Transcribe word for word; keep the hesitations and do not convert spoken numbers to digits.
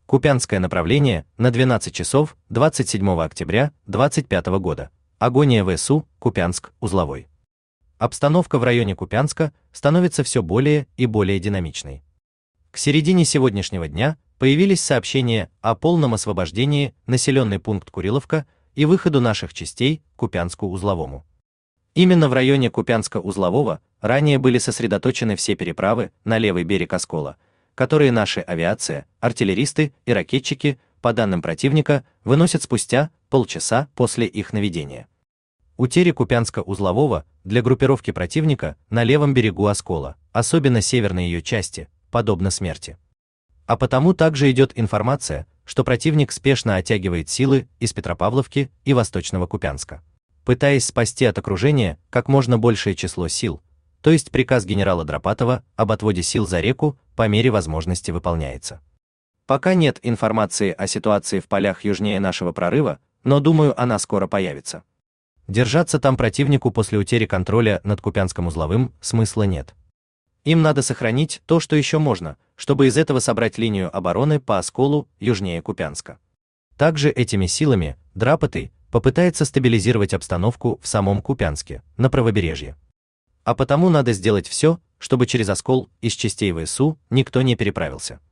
Купянское направление на двенадцать часов двадцать седьмого октября двадцать пятого года. Агония ВСУ, Купянск, узловой. Обстановка в районе Купянска становится все более и более динамичной. К середине сегодняшнего дня появились сообщения о полном освобождении населенный пункт Куриловка и выходу наших частей к Купянску-узловому. Именно в районе Купянска-узлового ранее были сосредоточены все переправы на левый берег Оскола, которые наша авиация, артиллеристы и ракетчики, по данным противника, выносят спустя полчаса после их наведения. Утери Купянска-узлового для группировки противника на левом берегу Оскола, особенно северной ее части, подобно смерти. А потому также идет информация, что противник спешно оттягивает силы из Петропавловки и Восточного Купянска, пытаясь спасти от окружения как можно большее число сил, то есть приказ генерала Дропатова об отводе сил за реку по мере возможности выполняется. Пока нет информации о ситуации в полях южнее нашего прорыва, но думаю, она скоро появится. Держаться там противнику после утери контроля над Купянском-узловым смысла нет. Им надо сохранить то, что еще можно, чтобы из этого собрать линию обороны по Осколу южнее Купянска. Также этими силами Драпотый попытается стабилизировать обстановку в самом Купянске, на правобережье. А потому надо сделать все, чтобы через Оскол из частей ВСУ никто не переправился.